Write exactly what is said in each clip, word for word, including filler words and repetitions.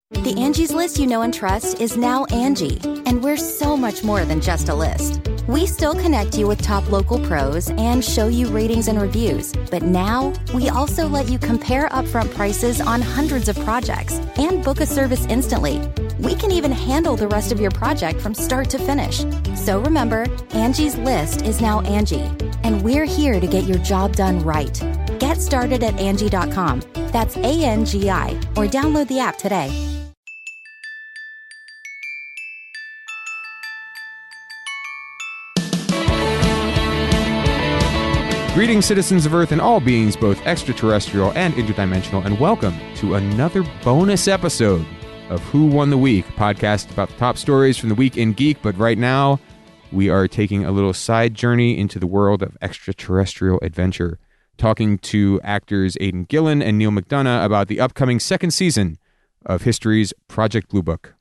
The Angie's List you know and trust is now Angie, and we're so much more than just a list. We still connect you with top local pros and show you ratings and reviews, but now we also let you compare upfront prices on hundreds of projects and book a service instantly. We can even handle the rest of your project from start to finish. So remember, Angie's List is now Angie, and we're here to get your job done right. Get started at Angie dot com. That's A N G I, or download the app today. Greetings, citizens of Earth and all beings, both extraterrestrial and interdimensional, and welcome to another bonus episode of Who Won the Week, a podcast about the top stories from the week in geek. But right now, we are taking a little side journey into the world of extraterrestrial adventure, talking to actors Aidan Gillen and Neal McDonough about the upcoming second season of History's Project Blue Book.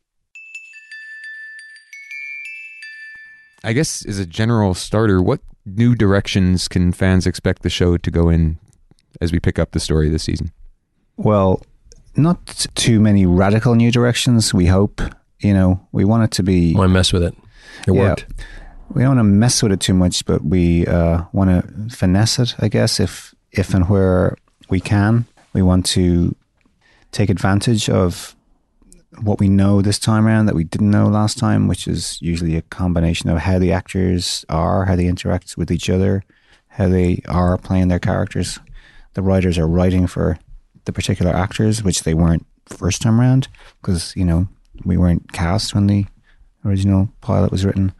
I guess as a general starter, what new directions can fans expect the show to go in as we pick up the story this season? Well, not too many radical new directions, we hope. You know, we want it to be... I want to mess with it. It yeah, worked. We don't want to mess with it too much, but we uh, want to finesse it, I guess, if, if and where we can. We want to take advantage of what we know this time around that we didn't know last time, which is usually a combination of how the actors are, how they interact with each other, how they are playing their characters. The writers are writing for the particular actors, which they weren't first time around, because, you know, we weren't cast when the original pilot was written.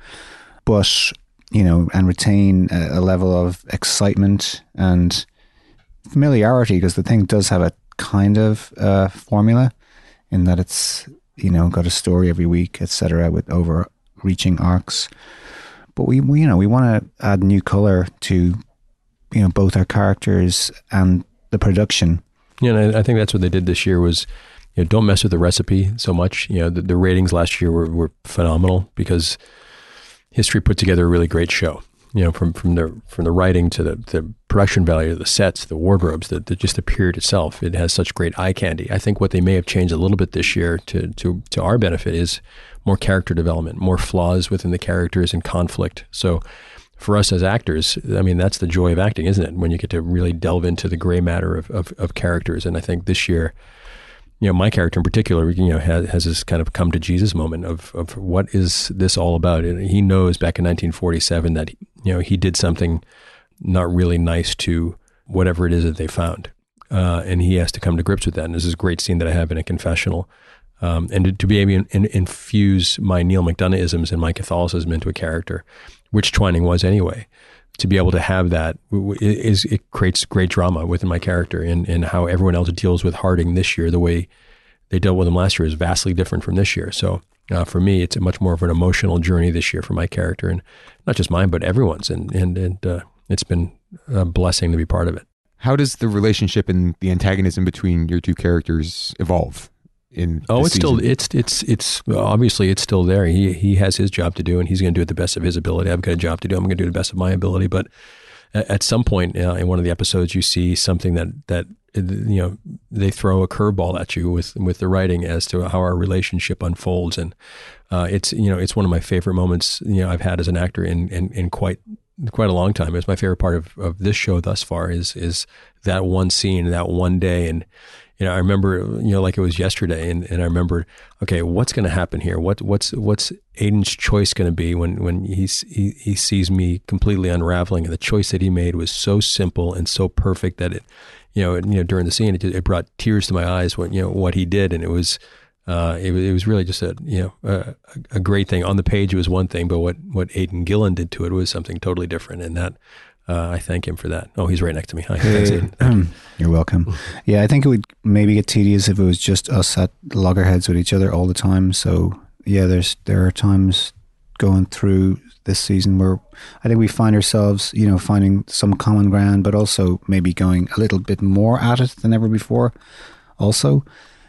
But, you know, and retain a, a level of excitement and familiarity, because the thing does have a kind of uh, formula, in that it's, you know, got a story every week, et cetera, with overreaching arcs. But we, we you know, we want to add new color to, you know, both our characters and the production. Yeah, and I, I think that's what they did this year was, you know, don't mess with the recipe so much. You know, the, the ratings last year were, were phenomenal because History put together a really great show. You know, from, from the from the writing to the, the production value, the sets, the wardrobes, the, the just the period itself. It has such great eye candy. I think what they may have changed a little bit this year to to to our benefit is more character development, more flaws within the characters and conflict. So for us as actors, I mean, that's the joy of acting, isn't it? When you get to really delve into the gray matter of, of, of characters. And I think this year, you know, my character in particular, you know, has, has this kind of come to Jesus moment of, of what is this all about? And he knows back in nineteen forty-seven that, you know, he did something not really nice to whatever it is that they found. Uh, and he has to come to grips with that. And this is a great scene that I have in a confessional. Um, and to, to be able to in, infuse my Neal McDonough-isms and my Catholicism into a character, which Twining was anyway, to be able to have that is, it creates great drama within my character, and, and how everyone else deals with Harding this year, the way they dealt with him last year is vastly different from this year. So uh, for me, it's a much more of an emotional journey this year for my character, and not just mine, but everyone's. And, and, and uh, it's been a blessing to be part of it. How does the relationship and the antagonism between your two characters evolve? In oh, it's season? still it's it's it's obviously it's still there. He he has his job to do, and he's going to do it the best of his ability. I've got a job to do. I'm going to do the best of my ability. But at some point uh, in one of the episodes, you see something that that you know they throw a curveball at you with with the writing as to how our relationship unfolds, and uh, it's you know it's one of my favorite moments you know I've had as an actor in in, in quite quite a long time. It's my favorite part of, of this show thus far is is that one scene, that one day, and. You know, I remember, you know, like it was yesterday, and, and I remember, okay, what's going to happen here? What what's what's Aidan's choice going to be when when he's, he he sees me completely unraveling? And the choice that he made was so simple and so perfect that it, you know, it, you know, during the scene, it, it brought tears to my eyes when you know what he did, and it was, uh, it, it was really just a you know a, a great thing. On the page, it was one thing, but what what Aidan Gillen did to it was something totally different, and that. Uh, I thank him for that. Oh, he's right next to me. Hi, thanks, Aidan. Thank you. You're welcome. Yeah, I think it would maybe get tedious if it was just us at loggerheads with each other all the time. So yeah, there's there are times going through this season where I think we find ourselves, you know, finding some common ground, but also maybe going a little bit more at it than ever before also.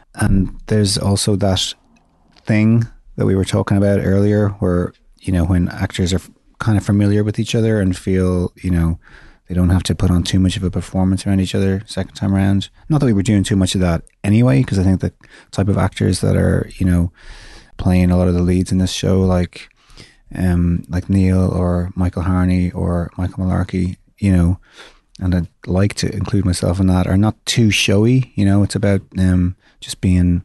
And there's also that thing that we were talking about earlier where, you know, when actors are kind of familiar with each other and feel, you know, They don't have to put on too much of a performance around each other second time around. Not that we were doing too much of that anyway, because I think the type of actors that are, you know, playing a lot of the leads in this show, like um, like Neil or Michael Harney or Michael Malarkey, you know, and I'd like to include myself in that, are not too showy. You know, it's about um, just being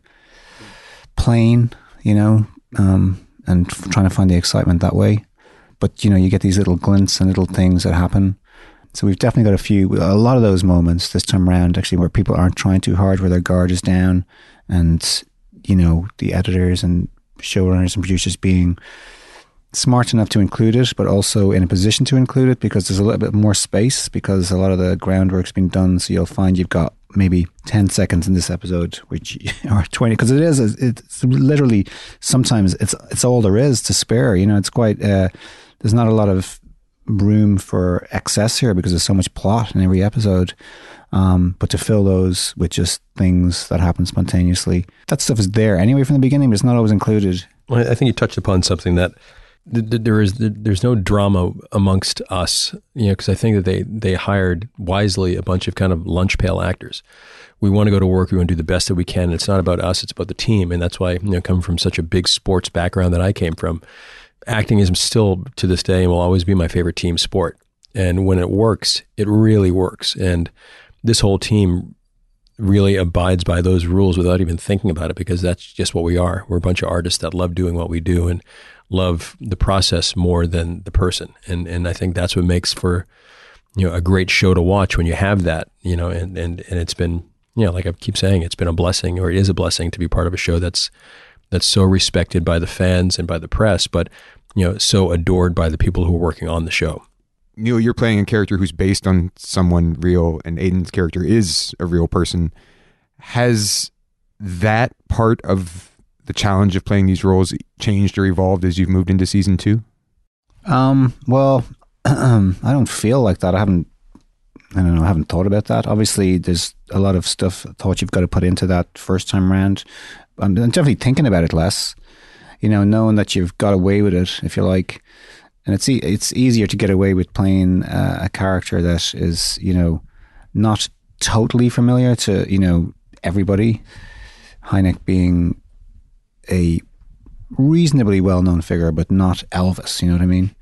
plain, you know, um, and f- trying to find the excitement that way. But, you know, you get these little glints and little things that happen. So we've definitely got a few, a lot of those moments this time around, actually, where people aren't trying too hard, where their guard is down, and, you know, the editors and showrunners and producers being smart enough to include it, but also in a position to include it, because there's a little bit more space, because a lot of the groundwork's been done. So you'll find you've got maybe ten seconds in this episode, which, or twenty, because it is, it's literally, sometimes it's, it's all there is to spare. You know, it's quite, uh, there's not a lot of room for excess here because there's so much plot in every episode. Um, but to fill those with just things that happen spontaneously, that stuff is there anyway from the beginning, but it's not always included. Well, I think you touched upon something that th- th- there is th- there's no drama amongst us, you know, because I think that they they hired wisely a bunch of kind of lunch pail actors. We want to go to work, we want to do the best that we can. It's not about us, it's about the team, and that's why, you know, coming from such a big sports background that I came from, acting is still, to this day, and will always be my favorite team sport. And when it works, it really works. And this whole team really abides by those rules without even thinking about it, because that's just what we are. We're a bunch of artists that love doing what we do and love the process more than the person. And and I think that's what makes for, you know, a great show to watch when you have that, you know, and, and, and it's been, you know, like I keep saying, it's been a blessing, or it is a blessing to be part of a show that's that's so respected by the fans and by the press, but, you know, so adored by the people who are working on the show. Neil, you're playing a character who's based on someone real, and Aiden's character is a real person. Has that part of the challenge of playing these roles changed or evolved as you've moved into season two? Um, well, I don't feel like that. I haven't, I don't know, I haven't thought about that. Obviously, there's a lot of stuff, thought you've got to put into that first time around. I'm, I'm definitely thinking about it less, you know, knowing that you've got away with it, if you like. And it's e- it's easier to get away with playing uh, a character that is, you know, not totally familiar to, you know, everybody. Hynek being a reasonably well-known figure, but not Elvis, you know what I mean?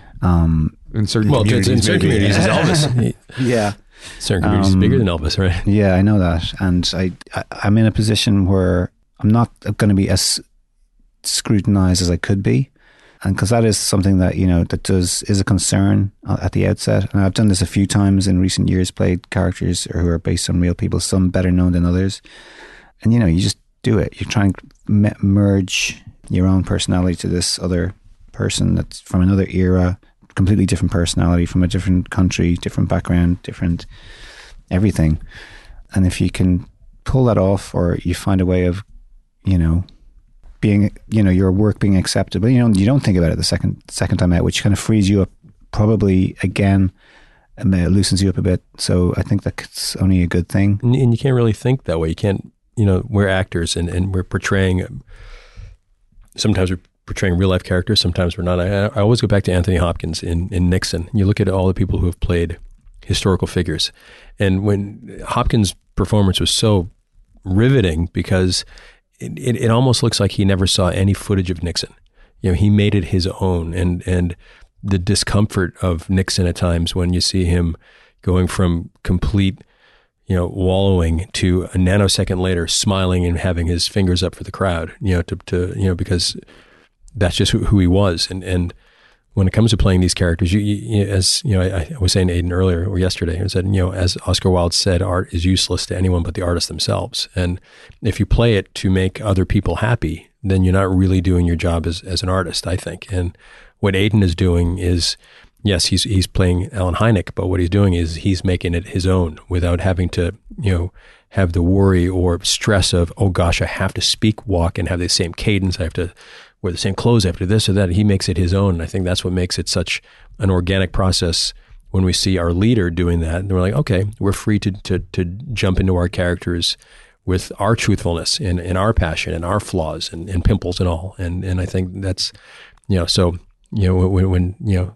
Um, in certain well, communities, in certain communities, it's Elvis. yeah. Certain communities um, is bigger than Elvis, right? Yeah, I know that. And I, I, I'm in a position where I'm not going to be as scrutinized as I could be. And because that is something that, you know, that does is a concern at the outset. And I've done this a few times in recent years, played characters who are based on real people, some better known than others. And, you know, you just do it. You try and me- merge your own personality to this other person that's from another era, completely different personality, from a different country, different background, different everything. And if you can pull that off, or you find a way of, you know, being, you know, your work being accepted, but you know, you don't think about it the second second time out, which kind of frees you up, probably again, and it loosens you up a bit. So I think that's only a good thing. And, and you can't really think that way. You can't, you know, we're actors, and, and we're portraying, sometimes we're portraying real life characters, sometimes we're not. I, I always go back to Anthony Hopkins in, in Nixon. You look at all the people who have played historical figures, and when Hopkins' performance was so riveting, because It, it, it almost looks like he never saw any footage of Nixon. You know, he made it his own, and and the discomfort of Nixon at times when you see him going from complete, you know, wallowing to a nanosecond later smiling and having his fingers up for the crowd, you know, to, to you know, because that's just who, who he was. And and when it comes to playing these characters, you, you as you know, I, I was saying to Aiden earlier or yesterday, I said, you know, as Oscar Wilde said, art is useless to anyone but the artists themselves. And if you play it to make other people happy, then you're not really doing your job as, as an artist, I think. And what Aiden is doing is, yes, he's he's playing Alan Hynek, but what he's doing is he's making it his own without having to, you know, have the worry or stress of, oh gosh, I have to speak, walk, and have the same cadence. I have to wear the same clothes after this or that. He makes it his own. And I think that's what makes it such an organic process when we see our leader doing that. And we're like, okay, we're free to to to jump into our characters with our truthfulness and, and our passion and our flaws and, and pimples and all. And and I think that's, you know, so, you know, when, when you know,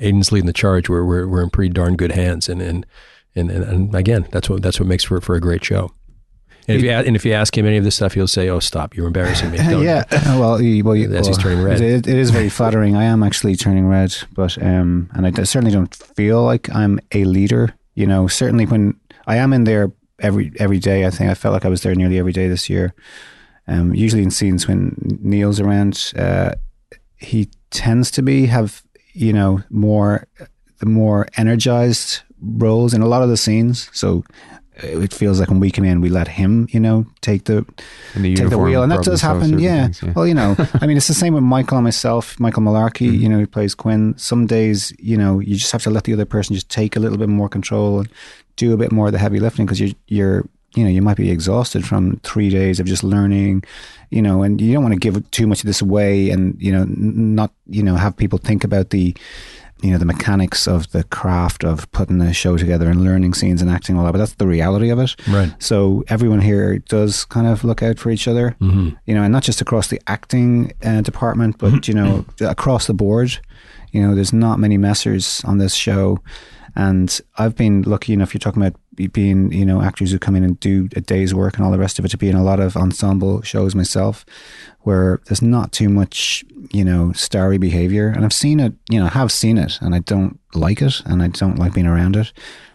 Aidan's leading the charge, we're we're we're in pretty darn good hands. And and and and, and again, that's what that's what makes for for a great show. And if you and if you ask him any of this stuff, he'll say, "Oh, stop! You're embarrassing me." Don't. Yeah, well, he, well, as well, he's turning red. It, it is very flattering. I am actually turning red, but um, and I certainly don't feel like I'm a leader. You know, certainly when I am in there every every day, I think I felt like I was there nearly every day this year. Um, usually in scenes when Neil's around, uh, he tends to be have you know more the more energized roles in a lot of the scenes. So it feels like when we come in, we let him, you know, take the, the take the wheel, and that does happen. Yeah. Things, yeah. Well, you know, I mean, it's the same with Michael and myself. Michael Malarkey, mm-hmm. you know, who plays Quinn. Some days, you know, you just have to let the other person just take a little bit more control and do a bit more of the heavy lifting, because you're, you're, you know, you might be exhausted from three days of just learning, you know, and you don't want to give too much of this away, and you know, not, you know, have people think about the, you know, the mechanics of the craft of putting a show together and learning scenes and acting all that, but that's the reality of it. Right. So everyone here does kind of look out for each other, mm-hmm. you know, and not just across the acting uh, department, but, mm-hmm. you know, across the board. You know, there's not many messers on this show. And I've been lucky enough, you're talking about being, you know, actors who come in and do a day's work and all the rest of it, to be in a lot of ensemble shows myself, where there's not too much, you know, starry behavior. And I've seen it, you know, I have seen it, and I don't like it, and I don't like being around it.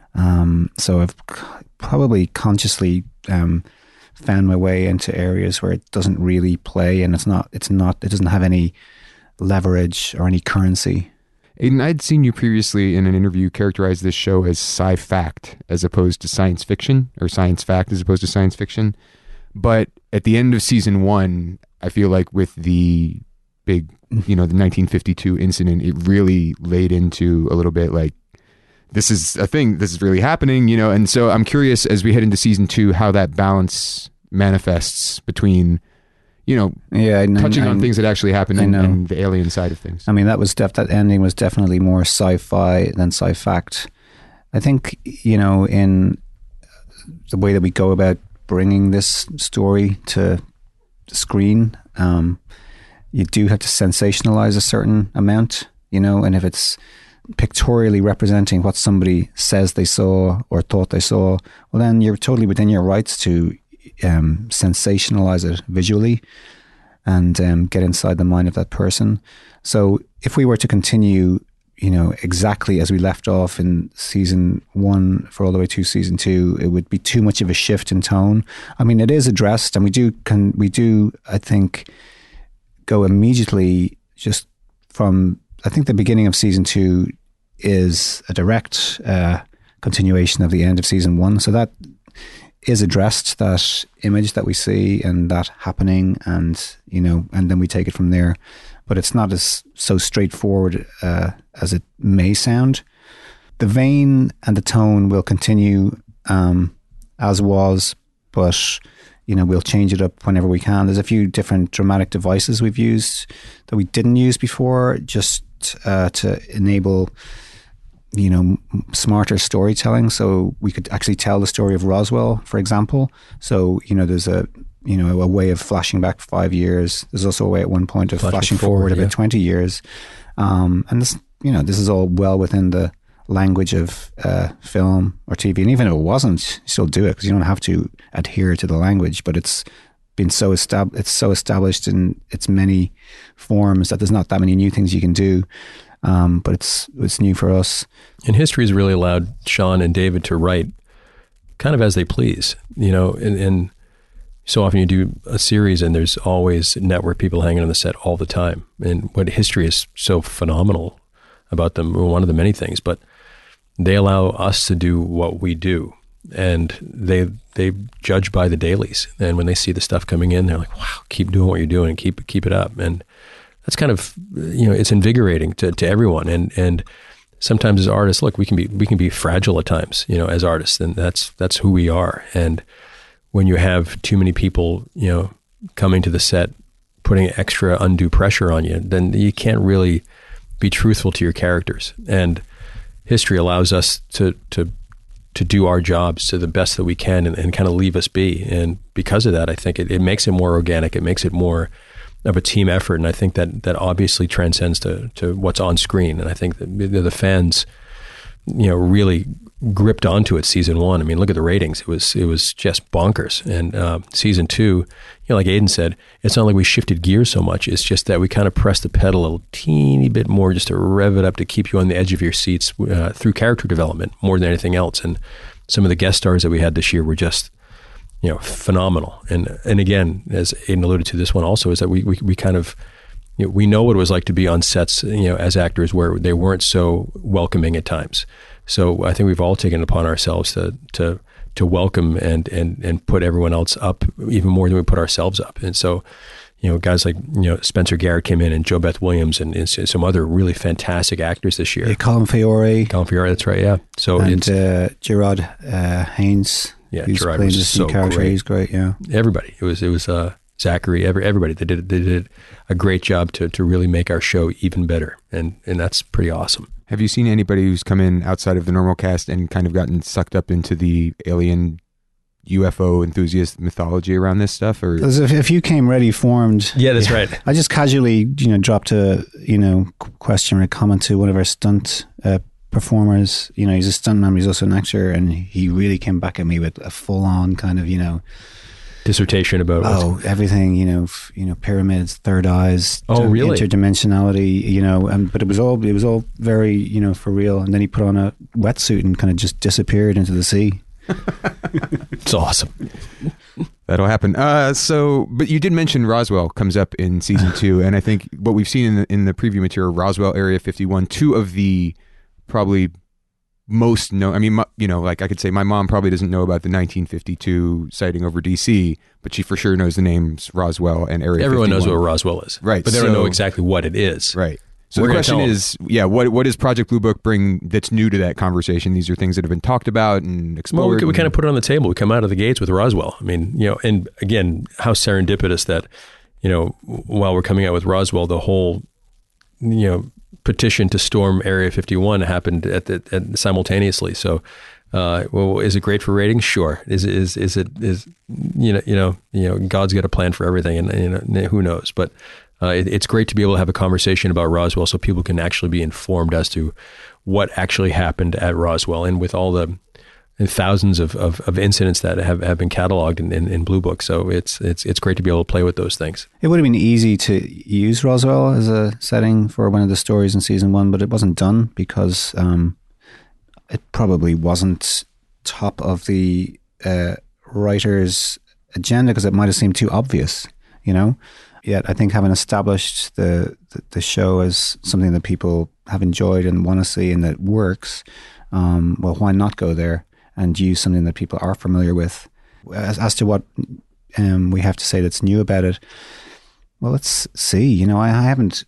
Um, so I've probably consciously um, found my way into areas where it doesn't really play, and it's not, it's not, it doesn't have any leverage or any currency. Aidan, I'd seen you previously in an interview characterize this show as sci-fact as opposed to science fiction, or science fact as opposed to science fiction. But at the end of season one, I feel like with the big, you know, the nineteen fifty-two incident, it really laid into a little bit like, this is a thing, this is really happening, you know. And so I'm curious, as we head into season two, how that balance manifests between, you know, yeah, I, touching I, on I, things that actually happened and, and the alien side of things. I mean, that was def- that ending was definitely more sci-fi than sci-fact. I think, you know, in the way that we go about bringing this story to the screen, um, you do have to sensationalize a certain amount, you know, and if it's pictorially representing what somebody says they saw or thought they saw, well, then you're totally within your rights to Um, sensationalize it visually and um, get inside the mind of that person. So if we were to continue, you know, exactly as we left off in season one for all the way to season two, it would be too much of a shift in tone. I mean, it is addressed, and we do can we do I think go immediately just from, I think the beginning of season two is a direct uh, continuation of the end of season one. So that is addressed, that image that we see and that happening, and you know, and then we take it from there. But it's not as so straightforward uh, as it may sound. The vein and the tone will continue um, as was, but you know, we'll change it up whenever we can. There's a few different dramatic devices we've used that we didn't use before, just uh, to enable, you know, smarter storytelling. So we could actually tell the story of Roswell, for example. So, you know, there's a, you know, a way of flashing back five years. There's also a way at one point of flashing, flashing forward, forward about yeah. twenty years. Um, and this, you know, this is all well within the language of uh, film or T V. And even if it wasn't, you still do it, because you don't have to adhere to the language, but it's been so estab- it's so established in its many forms that there's not that many new things you can do. Um, but it's it's new for us. And history has really allowed Sean and David to write kind of as they please, you know, and, and so often you do a series and there's always network people hanging on the set all the time. And what history is so phenomenal about them, one of the many things, but they allow us to do what we do. And they they judge by the dailies. And when they see the stuff coming in, they're like, wow, keep doing what you're doing, keep keep it up. And that's kind of, you know, it's invigorating to, to everyone. And, and sometimes as artists, look, we can be, we can be fragile at times, you know, as artists, and that's, that's who we are. And when you have too many people, you know, coming to the set, putting extra undue pressure on you, then you can't really be truthful to your characters. And history allows us to, to, to do our jobs to the best that we can, and, and kind of leave us be. And because of that, I think it, it makes it more organic. It makes it more of a team effort. And I think that that obviously transcends to, to what's on screen. And I think that the, the fans, you know, really gripped onto it season one. I mean, look at the ratings. It was, it was just bonkers. And uh, season two, you know, like Aidan said, it's not like we shifted gears so much. It's just that we kind of pressed the pedal a little teeny bit more just to rev it up to keep you on the edge of your seats uh, through character development more than anything else. And some of the guest stars that we had this year were just, you know, phenomenal. And and again, as Aidan alluded to, this one also is that we we, we kind of, you know, we know what it was like to be on sets, you know, as actors where they weren't so welcoming at times. So I think we've all taken it upon ourselves to to to welcome and and and put everyone else up even more than we put ourselves up. And so, you know, guys like, you know, Spencer Garrett came in and Joe Beth Williams and, and some other really fantastic actors this year. Yeah, Colin Fiore. Colin Fiore, that's right, yeah. So and it's, uh, Gerard uh, Haynes. Yeah, who's Gerard playing was this so new character. great. He's great, yeah. Everybody. It was it was uh, Zachary, every, everybody. They did they did a great job to to really make our show even better. And and that's pretty awesome. Have you seen anybody who's come in outside of the normal cast and kind of gotten sucked up into the alien U F O enthusiast mythology around this stuff? Or As if, if you came ready formed. Yeah, that's right. I just casually, you know, dropped a, you know, question or a comment to one of our stunt uh, performers. You know, he's a stuntman, but he's also an actor, and he really came back at me with a full-on kind of, you know, dissertation about oh everything, you know, f- you know, pyramids, third eyes, oh ter- really, interdimensionality, you know, um, but it was all it was all very, you know, for real. And then he put on a wetsuit and kind of just disappeared into the sea. It's awesome. That'll happen. Uh, so, but you did mention Roswell comes up in season two, and I think what we've seen in the, in the preview material, Roswell, Area fifty-one, two of the probably most known. I mean, my, you know, like I could say, my mom probably doesn't know about the nineteen fifty-two sighting over D C, but she for sure knows the names Roswell and Area. Everyone fifty-one. knows what Roswell is, right? But they so, don't know exactly what it is, right? So We're the gonna question tell is, yeah, what what does Project Blue Book bring that's new to that conversation? These are things that have been talked about and explored. Well, we, we and, kind of put it on the table. We come out of the gates with Roswell. I mean, you know, and again, how serendipitous that, you know, while we're coming out with Roswell, the whole, you know, petition to storm Area fifty-one happened at the at simultaneously. So, uh, well, is it great for ratings? Sure. Is it is is it is you know you know you know God's got a plan for everything, and you know, who knows? But uh, it, it's great to be able to have a conversation about Roswell, so people can actually be informed as to what actually happened at Roswell, and with all the thousands of, of, of incidents that have, have been cataloged in, in, in Blue Book. So it's it's it's great to be able to play with those things. It would have been easy to use Roswell as a setting for one of the stories in season one, but it wasn't done because um, it probably wasn't top of the uh, writer's agenda, because it might have seemed too obvious, you know? Yet I think having established the, the, the show as something that people have enjoyed and want to see and that works, um, well, why not go there and use something that people are familiar with? As, as to what um, we have to say that's new about it, well, let's see. You know, I, I haven't,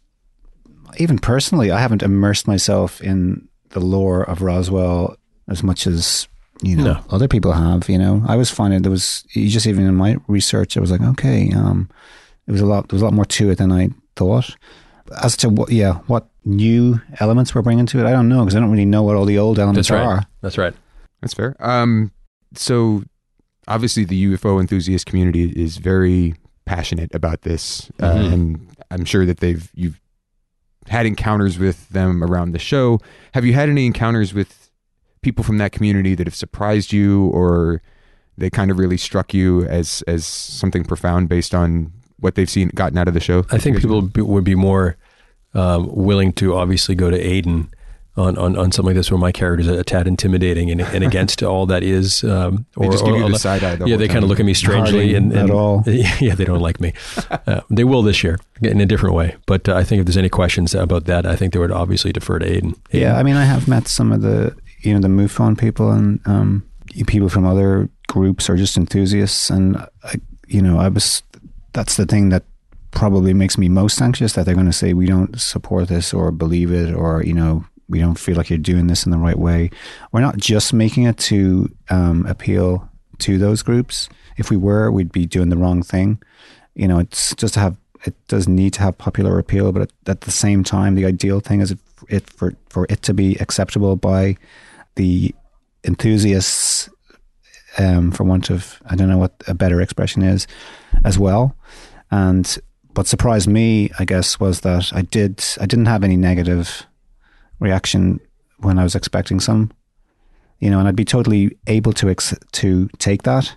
even personally, I haven't immersed myself in the lore of Roswell as much as, you know, no. other people have. You know, I was finding there was, just even in my research, I was like, okay, um, it was a lot, there was a lot more to it than I thought. As to what, yeah, what new elements we're bringing to it, I don't know, because I don't really know what all the old elements That's right. are. That's right. That's fair. Um, so obviously the U F O enthusiast community is very passionate about this, uh, mm-hmm. and I'm sure that they've you've had encounters with them around the show. Have you had any encounters with people from that community that have surprised you, or they kind of really struck you as as something profound based on what they've seen gotten out of the show? I think people be, would be more um, willing to obviously go to Aidan on, on, on something like this, where my character is a tad intimidating and, and against all that is. Um, or, they just give or, you or, the side eye. The yeah, they kind of look at me strangely, and, and at all. Yeah, they don't like me. Uh, they will this year in a different way. But uh, I think if there's any questions about that, I think they would obviously defer to Aidan. Aidan. Yeah, I mean, I have met some of the you know the MUFON people and um, people from other groups or just enthusiasts, and I, you know, I was. That's the thing that probably makes me most anxious, that they're going to say we don't support this or believe it, or you know, we don't feel like you're doing this in the right way. We're not just making it to um, appeal to those groups. If we were, we'd be doing the wrong thing. You know, it's just to have, it does need to have popular appeal, but at the same time, the ideal thing is it for, for it to be acceptable by the enthusiasts, um, for want of, I don't know what a better expression is, as well. And what surprised me, I guess, was that I did I didn't have any negative reaction when I was expecting some, you know, and I'd be totally able to ex- to take that,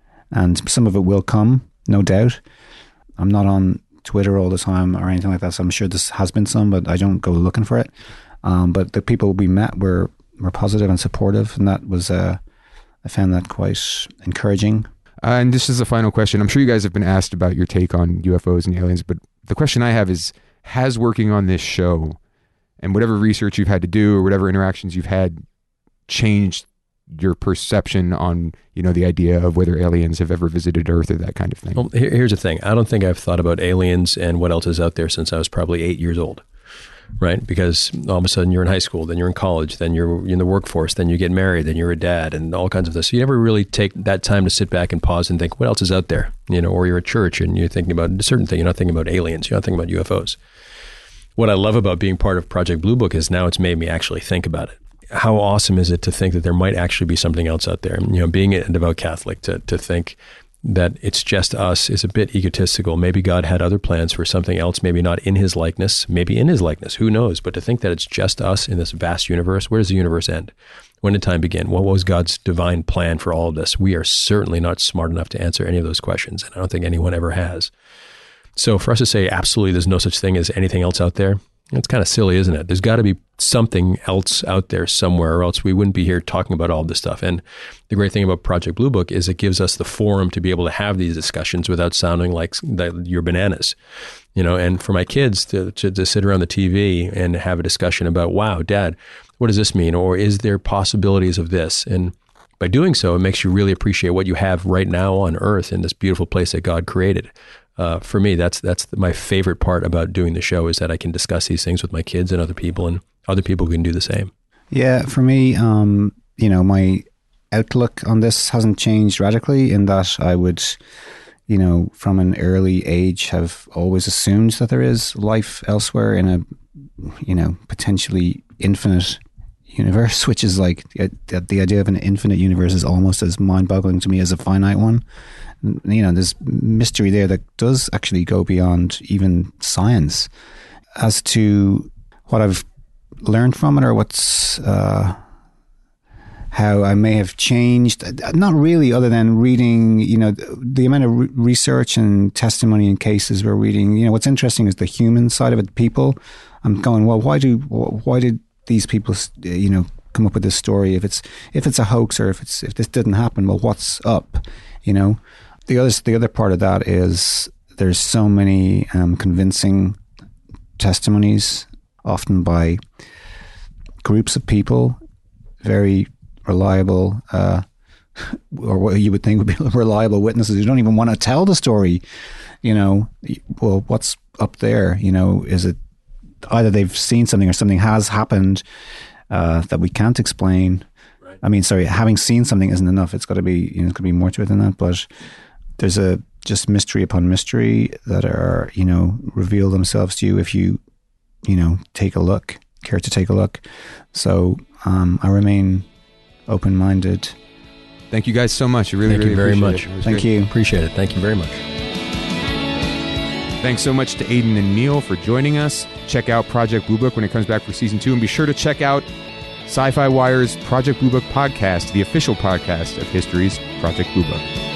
and some of it will come, no doubt. I'm not on Twitter all the time or anything like that, so I'm sure this has been some, but I don't go looking for it. Um, but the people we met were were positive and supportive, and that was uh, I found that quite encouraging. Uh, and this is the final question. I'm sure you guys have been asked about your take on U F Os and aliens, but the question I have is, has working on this show and whatever research you've had to do or whatever interactions you've had changed your perception on, you know, the idea of whether aliens have ever visited Earth or that kind of thing? Well, here, here's the thing. I don't think I've thought about aliens and what else is out there since I was probably eight years old. Right? Because all of a sudden you're in high school, then you're in college, then you're in the workforce, then you get married, then you're a dad, and all kinds of this. So you never really take that time to sit back and pause and think, what else is out there? You know, or you're at church and you're thinking about a certain thing. You're not thinking about aliens. You're not thinking about U F Os. What I love about being part of Project Blue Book is now it's made me actually think about it. How awesome is it to think that there might actually be something else out there? You know, being a devout Catholic, to to think that it's just us is a bit egotistical. Maybe God had other plans for something else, maybe not in his likeness, maybe in his likeness, who knows? But to think that it's just us in this vast universe, where does the universe end? When did time begin? What was God's divine plan for all of this? We are certainly not smart enough to answer any of those questions, and I don't think anyone ever has. So for us to say absolutely there's no such thing as anything else out there, it's kind of silly, isn't it? There's got to be something else out there somewhere, or else we wouldn't be here talking about all this stuff. And the great thing about Project Blue Book is it gives us the forum to be able to have these discussions without sounding like that you're bananas, you know. And for my kids to, to to sit around the T V and have a discussion about, wow, Dad, what does this mean? Or is there possibilities of this? And by doing so, it makes you really appreciate what you have right now on Earth in this beautiful place that God created. Uh, for me, that's that's my favorite part about doing the show, is that I can discuss these things with my kids and other people, and other people can do the same. Yeah, for me, um, you know, my outlook on this hasn't changed radically, in that I would, you know, from an early age have always assumed that there is life elsewhere in a, you know, potentially infinite universe, which is like, the, the idea of an infinite universe is almost as mind-boggling to me as a finite one. You know, there's mystery there that does actually go beyond even science. As to what I've learned from it, or what's uh, how I may have changed, not really, other than reading, you know, the amount of re- research and testimony and cases we're reading. You know, what's interesting is the human side of it. People, I'm going, well, why do why did these people, you know, come up with this story? If it's if it's a hoax, or if it's if this didn't happen, well, what's up? You know. The other, the other part of that is there's so many um, convincing testimonies, often by groups of people, very reliable, uh, or what you would think would be reliable witnesses who don't even want to tell the story. You know, well, what's up there? You know, is it either they've seen something or something has happened uh, that we can't explain? Right. I mean, sorry, having seen something isn't enough. It's got to be, you know, it's got to be more to it than that. But there's a just mystery upon mystery that are, you know, reveal themselves to you if you, you know, take a look, care to take a look. So um, I remain open-minded. Thank you guys so much. I really, Thank really you very appreciate much. it. It Thank great. you. Appreciate it. Thank you very much. Thanks so much to Aidan and Neil for joining us. Check out Project Blue Book when it comes back for season two, and be sure to check out Sci-Fi Wire's Project Blue Book podcast, the official podcast of History's Project Blue Book.